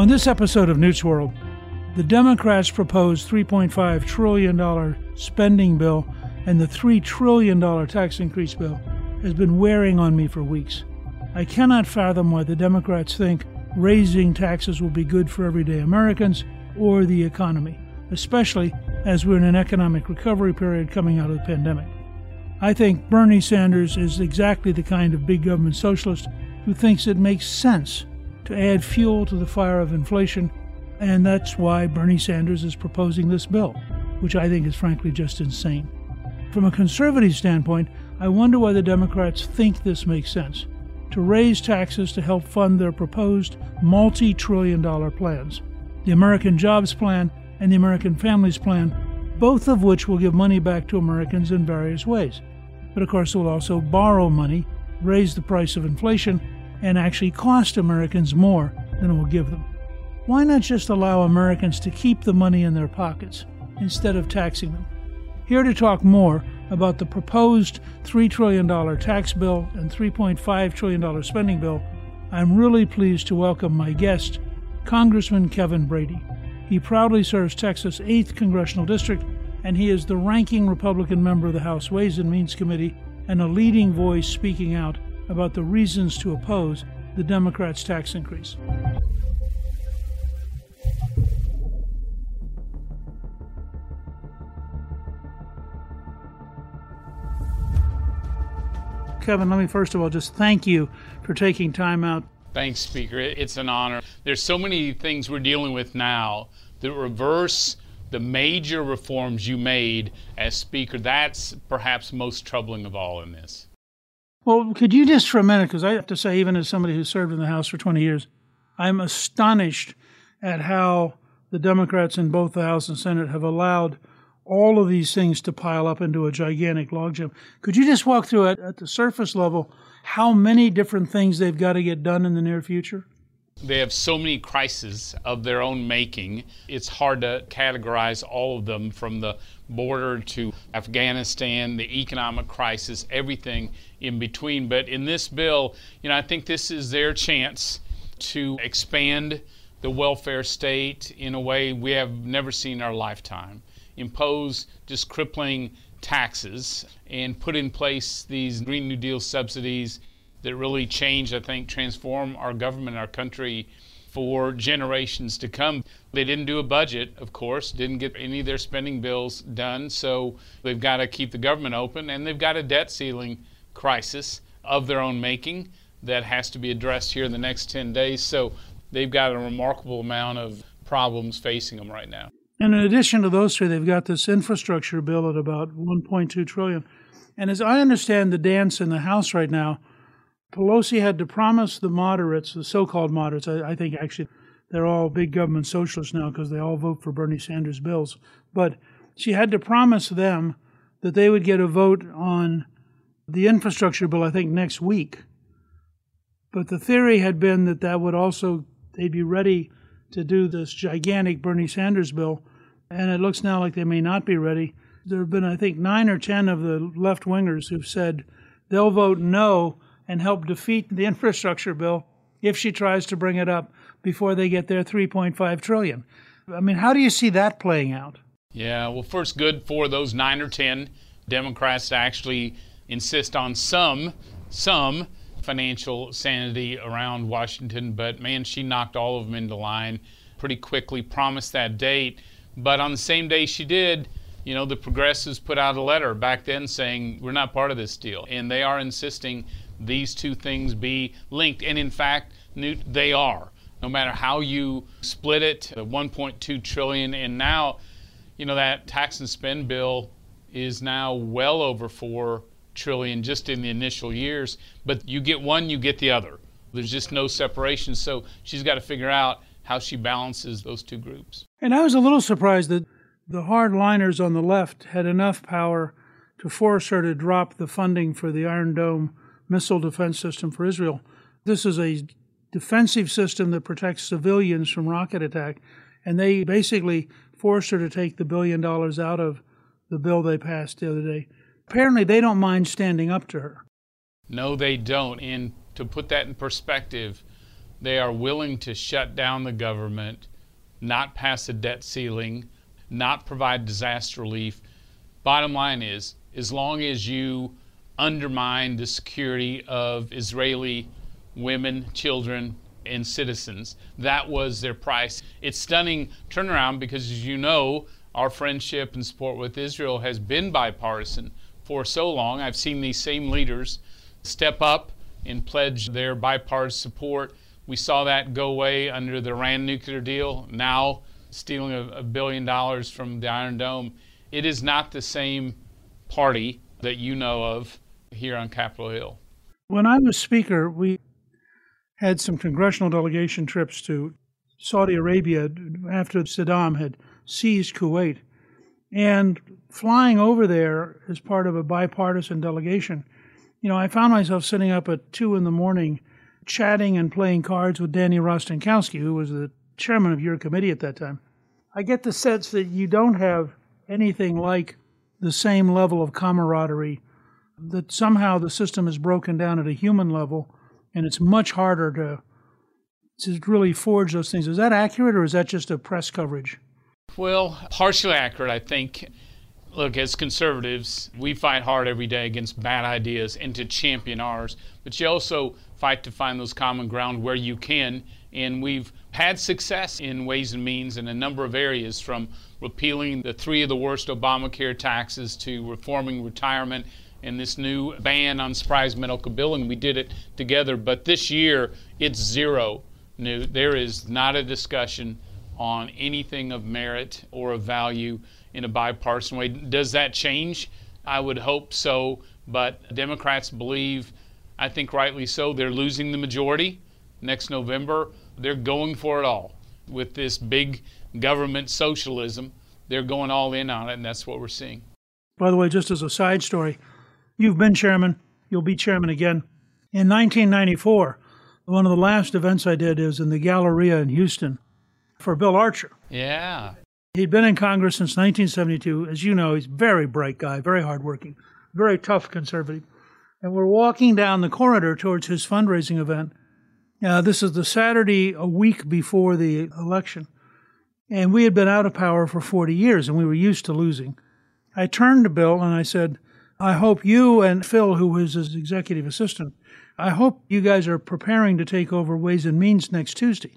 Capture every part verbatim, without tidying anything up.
On this episode of Newt's World, the Democrats' proposed three point five trillion dollars spending bill and the three trillion dollars tax increase bill has been wearing on me for weeks. I cannot fathom why the Democrats think raising taxes will be good for everyday Americans or the economy, especially as we're in an economic recovery period coming out of the pandemic. I think Bernie Sanders is exactly the kind of big government socialist who thinks it makes sense to add fuel to the fire of inflation, and that's why Bernie Sanders is proposing this bill, which I think is frankly just insane. From a conservative standpoint, I wonder why the Democrats think this makes sense, to raise taxes to help fund their proposed multi-trillion dollar plans, the American Jobs Plan and the American Families Plan, both of which will give money back to Americans in various ways. But of course, it will also borrow money, raise the price of inflation, and actually cost Americans more than it will give them. Why not just allow Americans to keep the money in their pockets instead of taxing them? Here to talk more about the proposed three trillion dollars tax bill and three point five trillion dollars spending bill, I'm really pleased to welcome my guest, Congressman Kevin Brady. He proudly serves Texas' eighth Congressional District, and he is the ranking Republican member of the House Ways and Means Committee and a leading voice speaking out about the reasons to oppose the Democrats' tax increase. Kevin, let me first of all just thank you for taking time out. Thanks, Speaker. It's an honor. There's so many things we're dealing with now that reverse the major reforms you made as Speaker. That's perhaps most troubling of all in this. Well, could you just for a minute, because I have to say, even as somebody who served in the House for twenty years, I'm astonished at how the Democrats in both the House and Senate have allowed all of these things to pile up into a gigantic logjam. Could you just walk through it at the surface level how many different things they've got to get done in the near future? They have so many crises of their own making. It's hard to categorize all of them, from the border to Afghanistan, the economic crisis, everything in between. But in this bill, you know, I think this is their chance to expand the welfare state in a way we have never seen in our lifetime, impose just crippling taxes, and put in place these Green New Deal subsidies that really change, I think, transform our government, our country for generations to come. They didn't do a budget, of course, didn't get any of their spending bills done, so they've got to keep the government open, and they've got a debt ceiling crisis of their own making that has to be addressed here in the next ten days. So they've got a remarkable amount of problems facing them right now. And in addition to those three, they've got this infrastructure bill at about one point two trillion dollars. And as I understand the dance in the House right now, Pelosi had to promise the moderates, the so-called moderates, I, I think actually they're all big government socialists now because they all vote for Bernie Sanders bills, but she had to promise them that they would get a vote on the infrastructure bill, I think, next week. But the theory had been that that would also, they'd be ready to do this gigantic Bernie Sanders bill, and it looks now like they may not be ready. There have been, I think, nine or ten of the left-wingers who've said they'll vote no and help defeat the infrastructure bill if she tries to bring it up before they get their three point five trillion dollars. I mean, how do you see that playing out? Yeah, well, first, good for those nine or ten Democrats to actually insist on some, some financial sanity around Washington, but man, she knocked all of them into line pretty quickly, promised that date. But on the same day she did, you know, the progressives put out a letter back then saying we're not part of this deal. And they are insisting these two things be linked. And in fact, Newt, they are. No matter how you split it, the one point two trillion dollars, and now, you know, that tax and spend bill is now well over four trillion dollars just in the initial years. But you get one, you get the other. There's just no separation. So she's got to figure out how she balances those two groups. And I was a little surprised that the hardliners on the left had enough power to force her to drop the funding for the Iron Dome missile defense system for Israel. This is a defensive system that protects civilians from rocket attack, and they basically forced her to take the billion dollars out of the bill they passed the other day. Apparently, they don't mind standing up to her. No, they don't. And to put that in perspective, They are willing to shut down the government, not pass a debt ceiling, not provide disaster relief. Bottom line is, as long as you undermine the security of Israeli women, children, and citizens, that was their price. It's stunning turnaround because, as you know, our friendship and support with Israel has been bipartisan for so long. I've seen these same leaders step up and pledge their bipartisan support. We saw that go away under the Iran nuclear deal, now stealing a, a billion dollars from the Iron Dome. It is not the same party that you know of here on Capitol Hill. When I was Speaker, we had some congressional delegation trips to Saudi Arabia after Saddam had seized Kuwait. And flying over there as part of a bipartisan delegation, you know, I found myself sitting up at two in the morning chatting and playing cards with Danny Rostenkowski, who was the chairman of your committee at that time. I get the sense that you don't have anything like the same level of camaraderie, that somehow the system is broken down at a human level, and it's much harder to, to really forge those things. Is that accurate, or is that just a press coverage? Well, partially accurate, I think. Look, as conservatives, we fight hard every day against bad ideas and to champion ours, but you also fight to find those common ground where you can, and we've had success in Ways and Means in a number of areas, from repealing the three of the worst Obamacare taxes to reforming retirement and this new ban on surprise medical billing. We did it together, but this year it's zero new. There is not a discussion on anything of merit or of value in a bipartisan way. Does that change? I would hope so, but Democrats believe, I think rightly so, they're losing the majority next November. They're going for it all. With this big government socialism, they're going all in on it, and that's what we're seeing. By the way, just as a side story, you've been chairman, you'll be chairman again. In nineteen ninety-four, one of the last events I did is in the Galleria in Houston for Bill Archer. Yeah. He'd been in Congress since nineteen seventy-two. As you know, he's a very bright guy, very hardworking, very tough conservative. And we're walking down the corridor towards his fundraising event. Uh, this is the Saturday a week before the election. And we had been out of power for forty years, and we were used to losing. I turned to Bill and I said, I hope you and Phil, who was his executive assistant, I hope you guys are preparing to take over Ways and Means next Tuesday.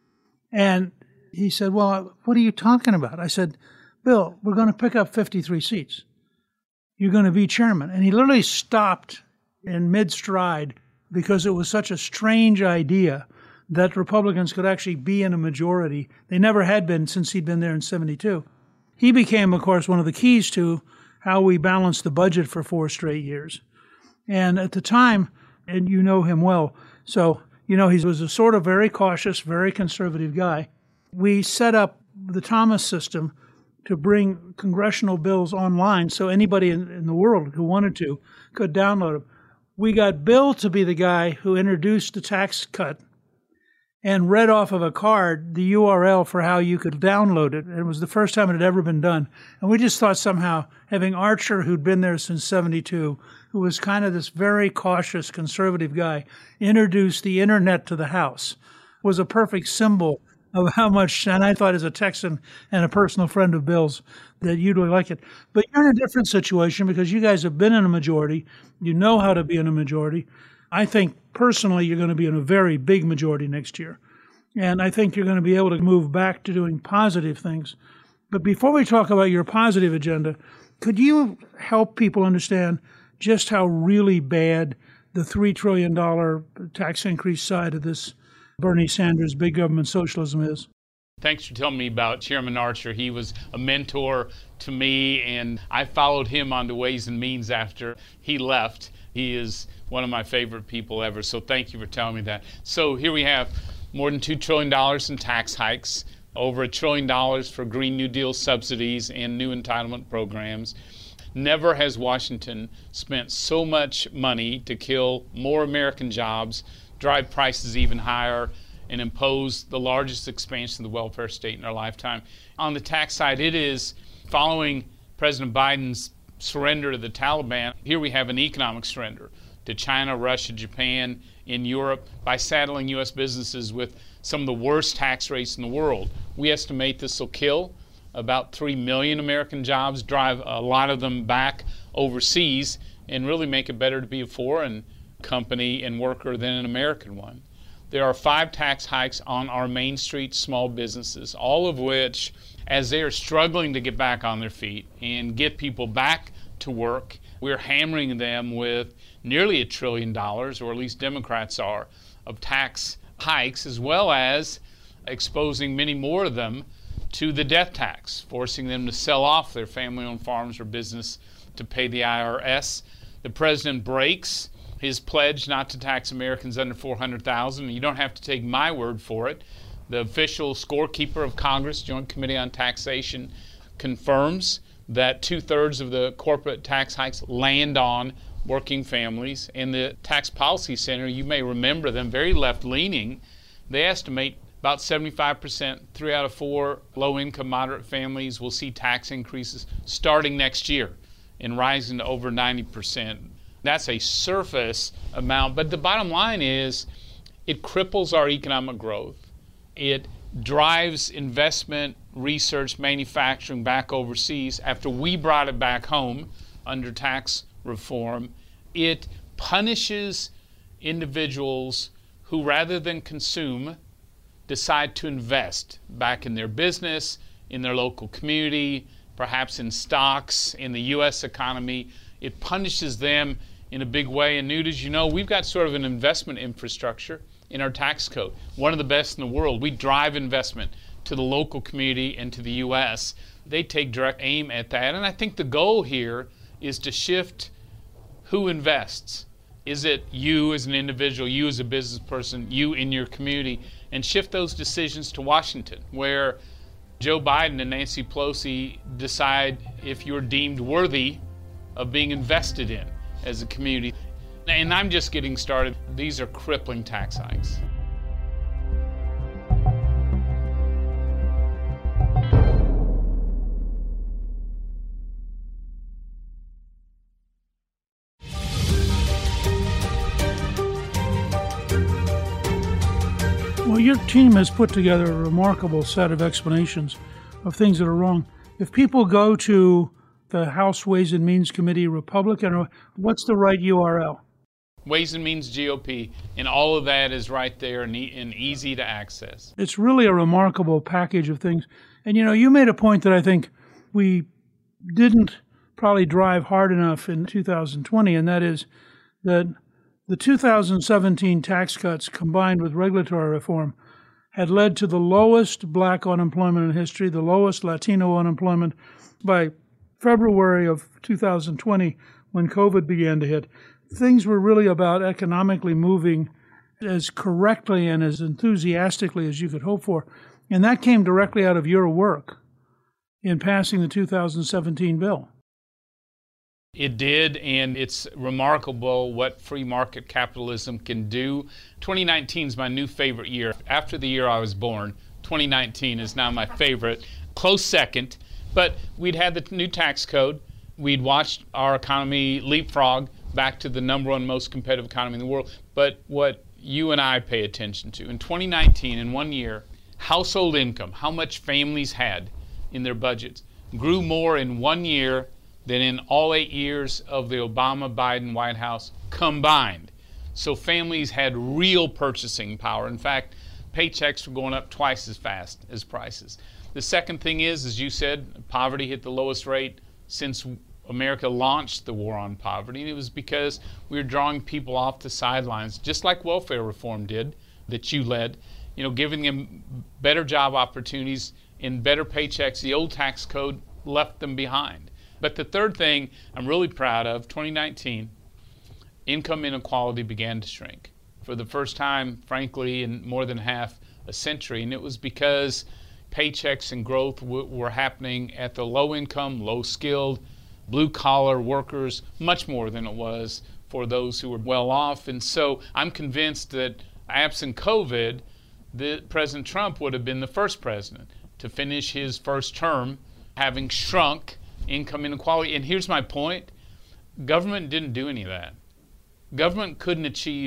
And he said, well, what are you talking about? I said, Bill, we're going to pick up fifty-three seats. You're going to be chairman. And he literally stopped in mid-stride because it was such a strange idea that Republicans could actually be in a majority. They never had been since he'd been there in seventy-two. He became, of course, one of the keys to how we balanced the budget for four straight years. And at the time, and you know him well, so you know he was a sort of very cautious, very conservative guy. We set up the Thomas system to bring congressional bills online so anybody in, in the world who wanted to could download them. We got Bill to be the guy who introduced the tax cut and read off of a card the U R L for how you could download it. It was the first time it had ever been done. And we just thought somehow having Archer, who'd been there since seventy-two, who was kind of this very cautious conservative guy, introduce the internet to the House, was a perfect symbol of how much, and I thought as a Texan and a personal friend of Bill's, that you'd really like it. But you're in a different situation because you guys have been in a majority. You know how to be in a majority. I think personally you're going to be in a very big majority next year. And I think you're going to be able to move back to doing positive things. But before we talk about your positive agenda, could you help people understand just how really bad the three trillion dollars tax increase side of this Bernie Sanders big government socialism is? Thanks for telling me about Chairman Archer. He was a mentor to me, and I followed him on the Ways and Means after he left. He is one of my favorite people ever, so thank you for telling me that. So here we have more than two trillion dollars in tax hikes, over a trillion dollars for Green New Deal subsidies and new entitlement programs. Never has Washington spent so much money to kill more American jobs, drive prices even higher, and impose the largest expansion of the welfare state in our lifetime. On the tax side, it is following President Biden's surrender to the Taliban. Here we have an economic surrender to China, Russia, Japan, in Europe by saddling U S businesses with some of the worst tax rates in the world. We estimate this will kill about three million American jobs, drive a lot of them back overseas, and really make it better to be a foreign company and worker than an American one. There are five tax hikes on our Main Street small businesses, all of which, as they are struggling to get back on their feet and get people back to work, we're hammering them with nearly a trillion dollars, or at least Democrats are, of tax hikes, as well as exposing many more of them to the death tax, forcing them to sell off their family-owned farms or business to pay the I R S. The president breaks his pledge not to tax Americans under four hundred thousand dollars. You don't have to take my word for it. The official scorekeeper of Congress, Joint Committee on Taxation, confirms that two-thirds of the corporate tax hikes land on working families. And the Tax Policy Center, you may remember them, very left-leaning, they estimate about seventy-five percent, three out of four low-income moderate families will see tax increases starting next year and rising to over ninety percent. That's a surface amount, but the bottom line is it cripples our economic growth. It drives investment, research, manufacturing back overseas after we brought it back home under tax reform. It punishes individuals who, rather than consume, decide to invest back in their business, in their local community, perhaps in stocks, in the U S economy. It punishes them in a big way. And Newt, as you know, we've got sort of an investment infrastructure in our tax code, one of the best in the world. We drive investment to the local community and to the U S. They take direct aim at that. And I think the goal here is to shift who invests. Is it you as an individual, you as a business person, you in your community, and shift those decisions to Washington, where Joe Biden and Nancy Pelosi decide if you're deemed worthy of being invested in as a community. And I'm just getting started. These are crippling tax hikes. Well, your team has put together a remarkable set of explanations of things that are wrong. If people go to the House Ways and Means Committee Republican, what's the right U R L? Ways and Means G O P, and all of that is right there and, e- and easy to access. It's really a remarkable package of things. And, you know, you made a point that I think we didn't probably drive hard enough in two thousand twenty, and that is that the two thousand seventeen tax cuts combined with regulatory reform had led to the lowest black unemployment in history, the lowest Latino unemployment. By February of two thousand twenty, when COVID began to hit, things were really about economically moving as correctly and as enthusiastically as you could hope for. And that came directly out of your work in passing the two thousand seventeen bill. It did, and it's remarkable what free market capitalism can do. twenty nineteen is my new favorite year. After the year I was born, twenty nineteen is now my favorite. Close second, but we'd had the new tax code. We'd watched our economy leapfrog back to the number one most competitive economy in the world. But what you and I pay attention to, in twenty nineteen, in one year, household income, how much families had in their budgets, grew more in one year than in all eight years of the Obama-Biden White House combined. So families had real purchasing power. In fact, paychecks were going up twice as fast as prices. The second thing is, as you said, poverty hit the lowest rate since America launched the war on poverty. And it was because we were drawing people off the sidelines, just like welfare reform did, that you led, you know, giving them better job opportunities and better paychecks. The old tax code left them behind. But the third thing I'm really proud of, twenty nineteen, income inequality began to shrink for the first time, frankly, in more than half a century. And it was because paychecks and growth w- were happening at the low-income, low-skilled, blue-collar workers, much more than it was for those who were well off. And so I'm convinced that absent COVID, the, President Trump would have been the first president to finish his first term having shrunk income inequality. And here's my point. Government didn't do any of that. Government couldn't achieve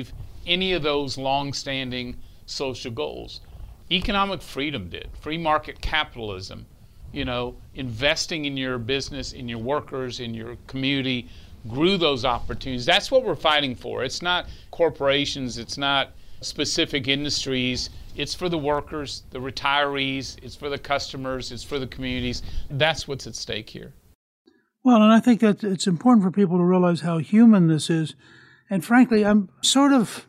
any of those long-standing social goals. Economic freedom did, free market capitalism, you know, investing in your business, in your workers, in your community, grew those opportunities. That's what we're fighting for. It's not corporations, it's not specific industries. It's for the workers, the retirees, it's for the customers, it's for the communities. That's what's at stake here. Well, and I think that it's important for people to realize how human this is. And frankly, I'm sort of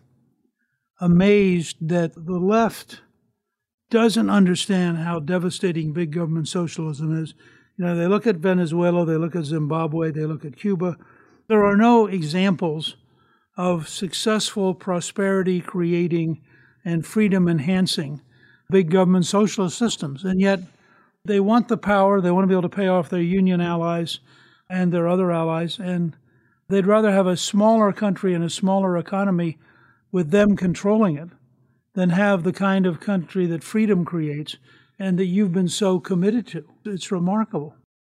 amazed that the left doesn't understand how devastating big government socialism is. You know, they look at Venezuela, they look at Zimbabwe, they look at Cuba. There are no examples of successful prosperity-creating and freedom-enhancing big government socialist systems. And yet they want the power, they want to be able to pay off their union allies and their other allies, and they'd rather have a smaller country and a smaller economy with them controlling it than have the kind of country that freedom creates and that you've been so committed to. It's remarkable.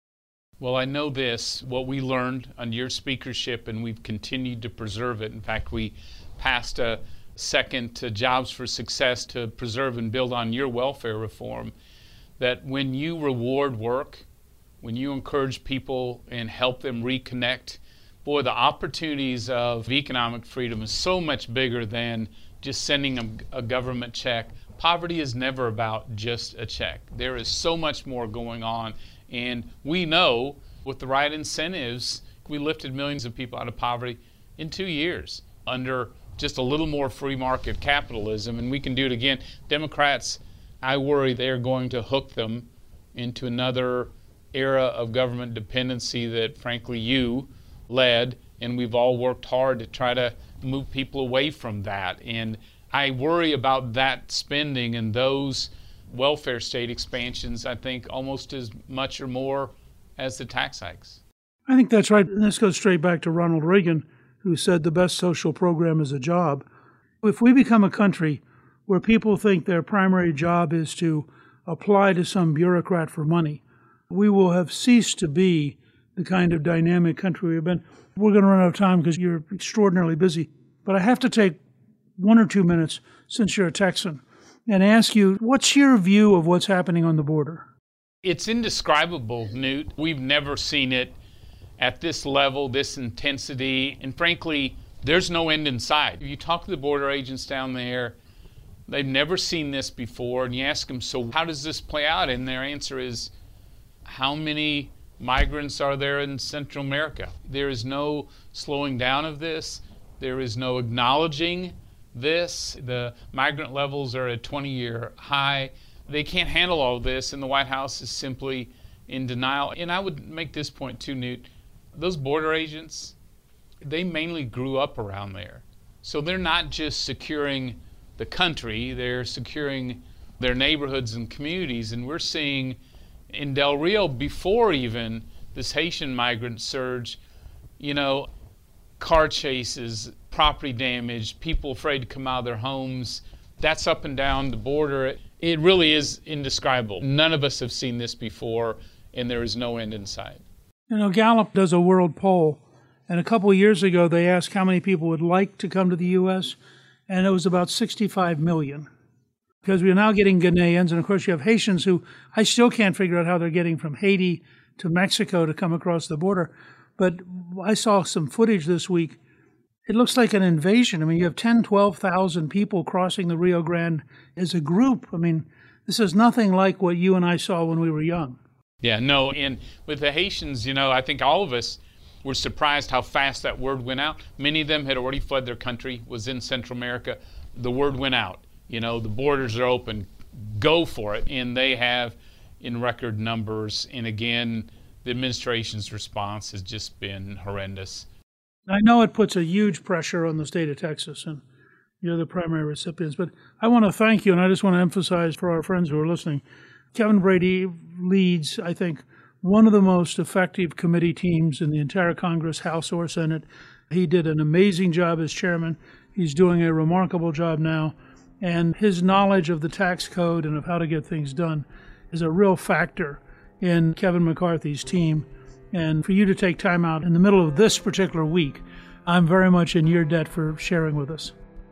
Well, I know this, what we learned under your speakership, and we've continued to preserve it. In fact, we passed a second to Jobs for Success to preserve and build on your welfare reform, that when you reward work, when you encourage people and help them reconnect, boy, the opportunities of economic freedom is so much bigger than just sending a, a government check. Poverty is never about just a check. There is so much more going on. And we know with the right incentives, we lifted millions of people out of poverty in two years under just a little more free market capitalism, and we can do it again. Democrats, I worry they're going to hook them into another era of government dependency that, frankly, you led, and we've all worked hard to try to move people away from that. And I worry about that spending and those welfare state expansions, I think, almost as much or more as the tax hikes. I think that's right. And this goes straight back to Ronald Reagan, who said the best social program is a job. If we become a country where people think their primary job is to apply to some bureaucrat for money, we will have ceased to be the kind of dynamic country we've been. We're going to run out of time because you're extraordinarily busy. But I have to take one or two minutes, since you're a Texan, and ask you, what's your view of what's happening on the border? It's indescribable, Newt. We've never seen it at this level, this intensity, and frankly, there's no end in sight. If you talk to the border agents down there, they've never seen this before, and you ask them, so how does this play out? And their answer is, how many migrants are there in Central America? There is no slowing down of this. There is no acknowledging this. The migrant levels are at twenty-year high. They can't handle all of this, and the White House is simply in denial. And I would make this point too, Newt. Those border agents, they mainly grew up around there. So they're not just securing the country, they're securing their neighborhoods and communities. And we're seeing in Del Rio, before even this Haitian migrant surge, you know, car chases, property damage, people afraid to come out of their homes. That's up and down the border. It really is indescribable. None of us have seen this before, and there is no end in sight. You know, Gallup does a world poll, and a couple of years ago they asked how many people would like to come to the U S, and it was about sixty-five million. Because we're now getting Ghanaians, and of course you have Haitians who I still can't figure out how they're getting from Haiti to Mexico to come across the border. But I saw some footage this week. It looks like an invasion. I mean, you have ten, twelve thousand people crossing the Rio Grande as a group. I mean, this is nothing like what you and I saw when we were young. Yeah, no, and with the Haitians, you know, I think all of us were surprised how fast that word went out. Many of them had already fled their country, was in Central America. The word went out. You know, the borders are open. Go for it. And they have in record numbers. And again, the administration's response has just been horrendous. I know it puts a huge pressure on the state of Texas, and you're the primary recipients. But I want to thank you, and I just want to emphasize for our friends who are listening, Kevin Brady leads, I think, one of the most effective committee teams in the entire Congress, House or Senate. He did an amazing job as chairman. He's doing a remarkable job now. And his knowledge of the tax code and of how to get things done is a real factor in Kevin McCarthy's team. And for you to take time out in the middle of this particular week, I'm very much in your debt for sharing with us.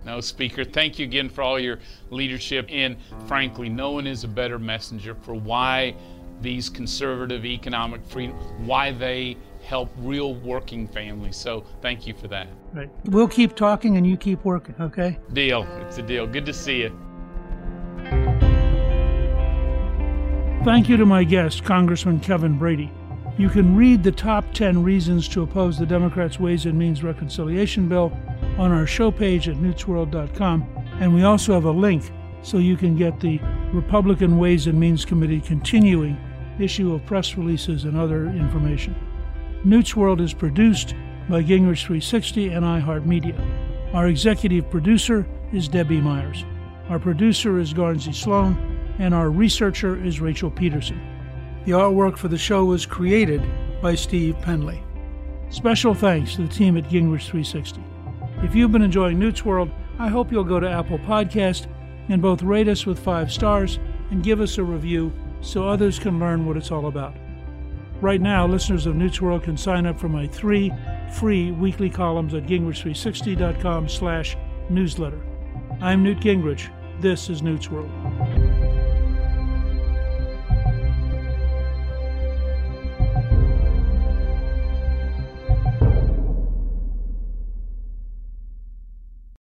No, Speaker, thank you again for all your leadership. And frankly, no one is a better messenger for why these conservative economic freedom, why they help real working families. So thank you for that. Right. We'll keep talking and you keep working, okay? Deal. It's a deal. Good to see you. Thank you to my guest, Congressman Kevin Brady. You can read the top ten reasons to oppose the Democrats' Ways and Means Reconciliation Bill on our show page at newts world dot com, and we also have a link so you can get the Republican Ways and Means Committee continuing issue of press releases and other information. Newt's World is produced by Gingrich three sixty and iHeartMedia. Our executive producer is Debbie Myers. Our producer is Garnsey Sloan, and our researcher is Rachel Peterson. The artwork for the show was created by Steve Penley. Special thanks to the team at Gingrich three sixty. If you've been enjoying Newt's World, I hope you'll go to Apple Podcast and both rate us with five stars and give us a review so others can learn what it's all about. Right now, listeners of Newt's World can sign up for my three free weekly columns at gingrich three sixty dot com slash newsletter. I'm Newt Gingrich. This is Newt's World.